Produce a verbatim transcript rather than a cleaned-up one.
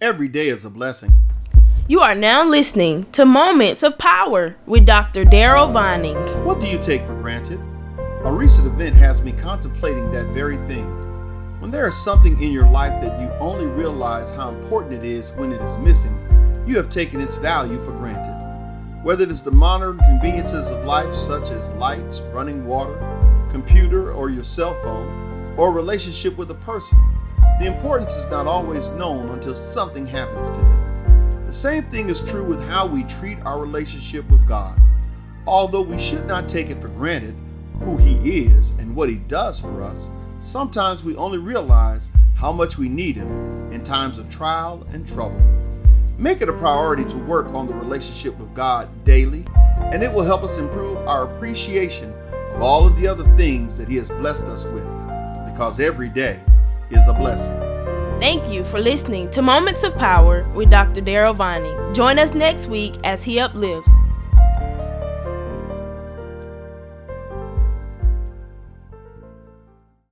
Every day is a blessing. You are now listening to Moments of Power with Doctor Daryl Vining. What do you take for granted? A recent event has me contemplating that very thing. When there is something in your life that you only realize how important it is when it is missing, you have taken its value for granted. Whether it is the modern conveniences of life such as lights, running water, computer, or your cell phone, or a relationship with a person, the importance is not always known until something happens to them. The same thing is true with how we treat our relationship with God. Although we should not take it for granted who He is and what He does for us, sometimes we only realize how much we need Him in times of trial and trouble. Make it a priority to work on the relationship with God daily, and it will help us improve our appreciation of all of the other things that He has blessed us with, because every day is a blessing. Thank you for listening to Moments of Power with Doctor Daryl Vining. Join us next week as he uplifts.